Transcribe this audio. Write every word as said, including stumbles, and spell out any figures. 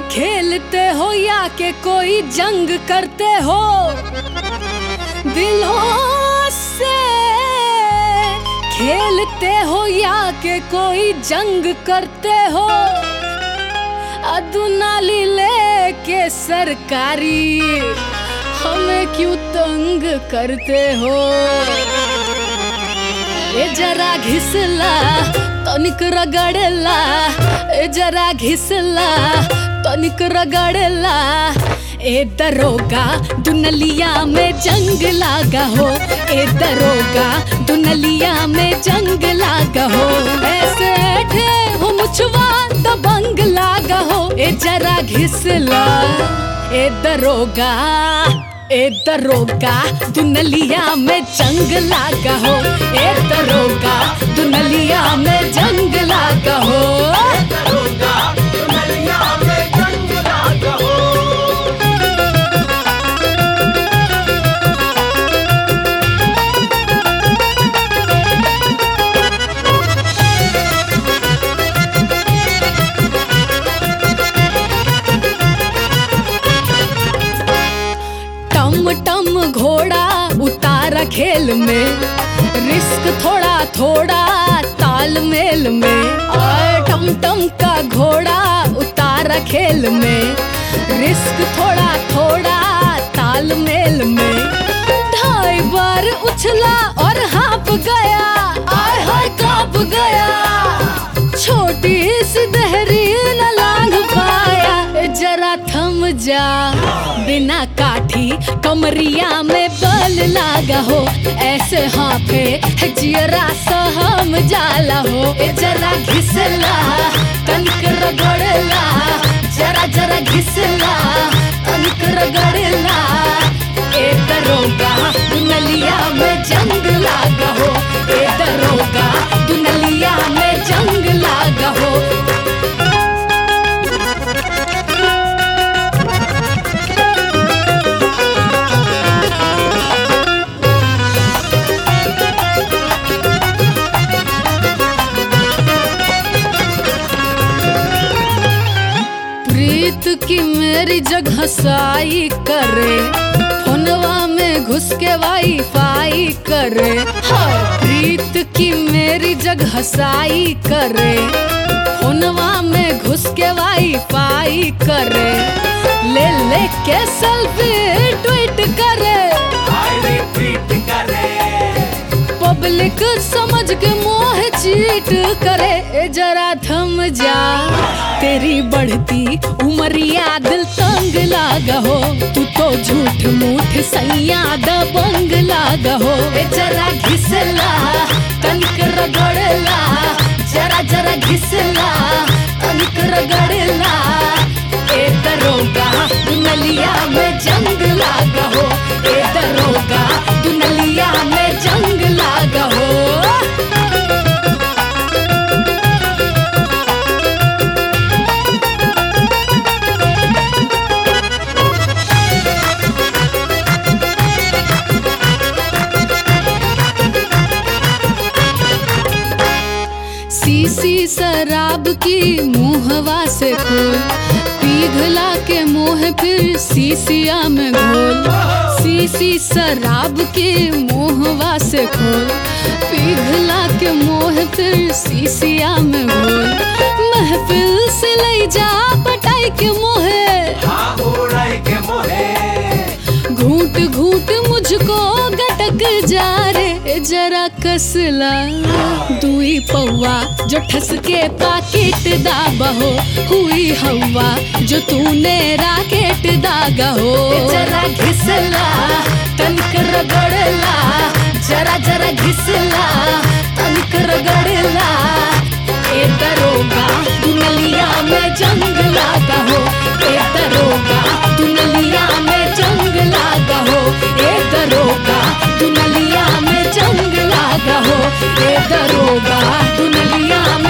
खेलते हो या के कोई जंग करते हो, दिलों से खेलते हो या के कोई जंग करते हो। अदुनाली लेके सरकारी हमें क्यों तंग करते हो। ए जरा घिसला तनिक रगड़ला, ए जरा घिसला तनिक रगड़ला। ए दरोगा दुनलिया में जंग लागा हो, ए दरोगा दुनलिया में जंग लागा हो। ऐसे ठे हो मुछवा दबंग लागा हो। ए जरा घिसला ए दरोगा, ए दरोगा दुनलिया में जंग लागा हो, ए दरोगा दुनलिया में जंग लागा हो। दरोगा दुनलिया में जंग लागा हो। टम टम घोड़ा उतारा खेल में, रिस्क थोड़ा थोड़ा तालमेल में। और टम टम का घोड़ा उतारा खेल में, रिस्क थोड़ा थोड़ा तालमेल में। ढाई बार उछला और हाँप गया, आय हाय कांप गया। छोटी सी दहरी न लांघ पाया। जरा थम जा बिना काठी कमरिया में बल लागा हो। ऐसे हाथे जियरा सहम जाला हो। ए जरा घिसला तनिक रगड़ला, जरा जरा घिसला तनिक रगड़ला। ए दरोगा दुनलिया में जंग लागा हो, ए दरोगा दुनलिया में जंग लागा हो। प्रीत की मेरी जगह साई करे, फोनवा में घुस के वाईफाई करे। हाँ, प्रीत की मेरी जगह साई करे, फोनवा में घुस के वाईफाई करे। ले ले के सेल्फी ट्वीट करे, हाय ट्वीट करे। पब्लिक समझ के मोह चीट करे। ए जरा थम जा तेरी बढ़ती उमरिया दिल तंग लागा हो। तू तो झूठ मूठ सैया दबंग लागा हो। ए जरा घिसला तनिक रगड़ला, जरा जरा घिसला तनिक रगड़ला। ए दरोगा दुनलिया में जंग लागा हो, ए दरोगा दुनलिया में जंग लागा हो। सीसी शराब की मुहवा से खोल, पिघला के मुँह फिर सीसिया में घोल। सीसी शराब की मुहवा से खोल, पिघला के मुँह फिर सीसिया में घोल। महफिल से ले जा पटाई के मोहे, हाँ उड़ाई के मोहे। घूट घूट मुझको गटक जा रे। जरा कसला दुई पौवा जो ठस के पाकिट दाबा हो। हुई हवा जो तूने राकेट दागा हो। जरा घिसला तनिक रगड़ला, जरा जरा घिसला तनिक रगड़ला। ए दरोगा दुनलिया में जंग लागा हो, ए दरोगा दुनलिया में जंग लागा हो। ए दरोगा दुनलिया में जंग लागा हो, ए दरोगा दुनलिया